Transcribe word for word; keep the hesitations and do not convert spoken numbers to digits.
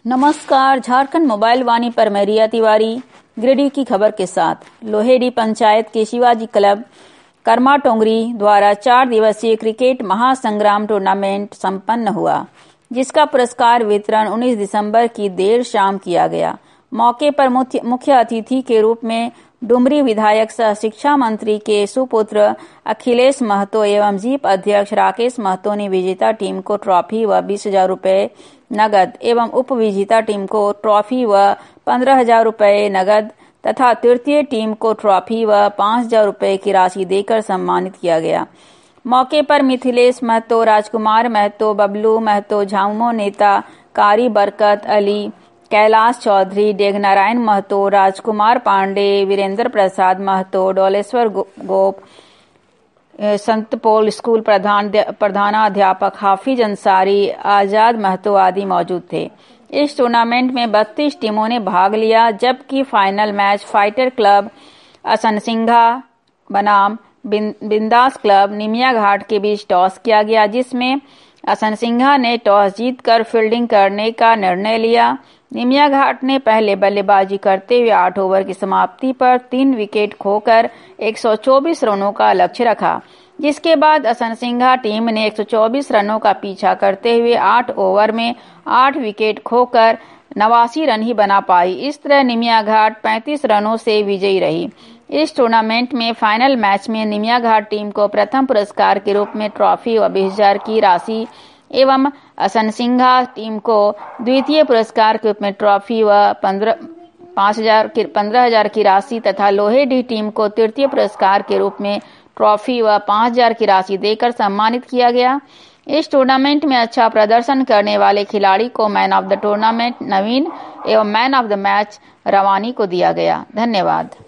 नमस्कार, झारखंड मोबाइल वाणी पर मैं रिया तिवारी गिरिडीह की खबर के साथ। लोहेडी पंचायत के शिवाजी क्लब कर्मा टोंगरी द्वारा चार दिवसीय क्रिकेट महासंग्राम टूर्नामेंट संपन्न हुआ, जिसका पुरस्कार वितरण उन्नीस दिसंबर की देर शाम किया गया। मौके पर मुख्य अतिथि के रूप में डुमरी विधायक सह शिक्षा मंत्री के सुपुत्र अखिलेश महतो एवं जीप अध्यक्ष राकेश महतो ने विजेता टीम को ट्रॉफी व बीस हजार रूपये नगद एवं उप विजेता टीम को ट्रॉफी व पंद्रह हजार रूपये नगद तथा तृतीय टीम को ट्रॉफी व पाँच हजार रूपये की राशि देकर सम्मानित किया गया। मौके पर मिथिलेश महतो, राजकुमार महतो, बबलू महतो, झामुमो नेता, कारी बरकत अली, कैलाश चौधरी, डेघनारायण महतो, राजकुमार पांडे, वीरेंद्र प्रसाद महतो, डोलेश्वर गोप, संतपोल स्कूल प्रधान प्रधानाध्यापक हाफिज अंसारी, आजाद महतो आदि मौजूद थे। इस टूर्नामेंट में बत्तीस टीमों ने भाग लिया, जबकि final match fighter club Asansingha बनाम बिंदास क्लब निमिया घाट के बीच टॉस किया गया, जिसमें असनसिंघा ने टॉस जीतकर फील्डिंग करने का निर्णय लिया। निमिया घाट ने पहले बल्लेबाजी करते हुए आठ ओवर की समाप्ति पर तीन विकेट खोकर एक सौ चौबीस रनों का लक्ष्य रखा, जिसके बाद असनसिंघा टीम ने एक सौ चौबीस रनों का पीछा करते हुए आठ ओवर में आठ विकेट खोकर नवासी रन ही बना पाई। इस तरह निमिया घाट पैंतीस रनों से विजयी रही। इस टूर्नामेंट में फाइनल मैच में निमिया घाट टीम को प्रथम पुरस्कार के रूप में ट्रॉफी व बीस हजार की राशि एवं असनसिंघा टीम को द्वितीय पुरस्कार के रूप में ट्रॉफी व पंद्रह पाँच हजार पंद्रह हजार की राशि तथा लोहेडी टीम को तृतीय पुरस्कार के रूप में ट्रॉफी व पाँच हजार की राशि देकर सम्मानित किया गया। इस टूर्नामेंट में अच्छा प्रदर्शन करने वाले खिलाड़ी को man of the tournament Naveen एवं man of the match Ravani को दिया गया। धन्यवाद।